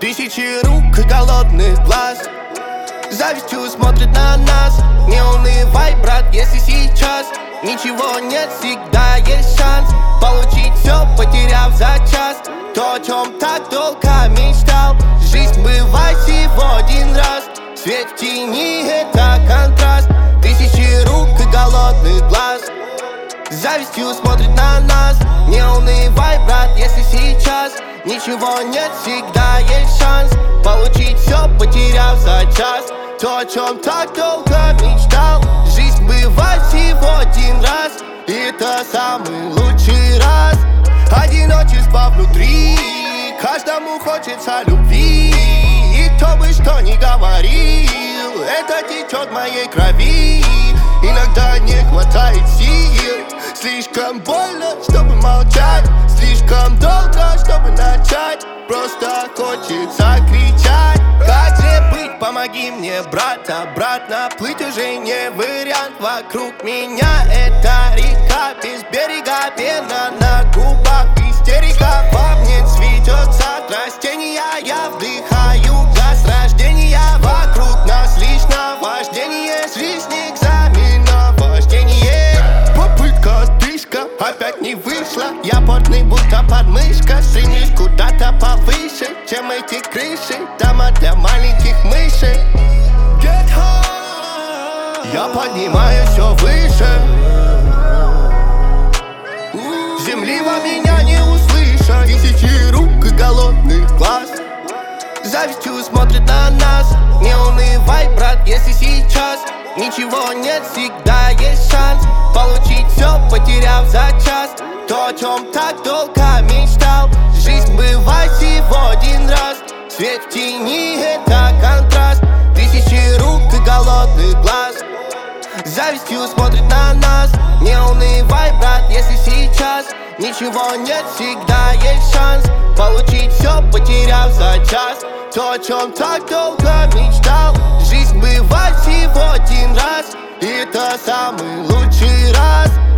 Тысячи рук и голодных глаз завистью смотрят на нас. Не унывай, брат, если сейчас ничего нет, всегда есть шанс получить все, потеряв за час то, о чем так долго мечтал. Жизнь бывает всего один раз. Свет в тени — это контраст. Тысячи рук и голодных глаз завистью смотрят на нас. Не унывай, брат, если сейчас ничего нет, всегда есть шанс получить все, потеряв за час то, о чем так долго мечтал. Жизнь бывает всего один раз, и это самый лучший раз. Одиночество внутри, каждому хочется любви. И кто бы что ни говорил, это течет в моей крови. Иногда не хватает сил, слишком больно, чтобы молчать, слишком долго, чтобы начать. Просто хочется кричать. Как же быть, помоги мне, брат, обратно плыть уже не вариант. Вокруг меня это река без берега, пена на губах, истерика. Во мне цветется от растения, я вдыхаю газ рождения. Вокруг нас лишь наваждение, жизнь экзамена вождение. Попытка, отдышка, опять не вышла. Я потный, будто подмышка, стремлюсь куда-то повыше, чем эти крыши, дома для маленьких мышей. Get high. Я поднимаюсь все выше. Земли во меня не услышат. Тысячи рук и голодных глаз завистью смотрят на нас. Не унывай, брат, если сейчас ничего нет, всегда есть шанс получить все, потеряв за час то, о чем так долго мечтал. Жизнь бывает всего один раз. Свет в тени — это контраст. Тысячи рук и голодных глаз завистью смотрят на нас. Не унывай, брат, если сейчас ничего нет, всегда есть шанс получить все, потеряв за час то, о чем так долго мечтал. Жизнь бывает всего один раз, и это самый лучший раз.